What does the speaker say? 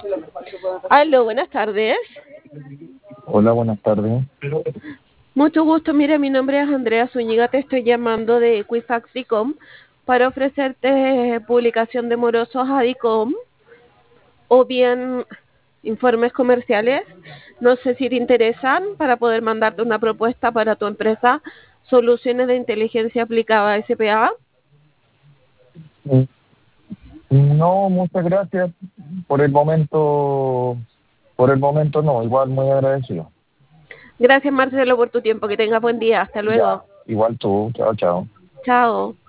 Aló, buenas tardes. Hola, buenas tardes. Mucho gusto. Mira, mi nombre es Andrea Zúñiga. Te estoy llamando de Equifax.com para ofrecerte publicación de morosos a DICOM o bien informes comerciales. No sé si te interesan para poder mandarte una propuesta para tu empresa, soluciones de inteligencia aplicada a SPA. Mm, No, muchas gracias. Por el momento, por el momento no, igual muy agradecido. Gracias, Marcelo, por tu tiempo. Que tengas buen día. Hasta luego. Ya, igual tú. Chao, chao. Chao.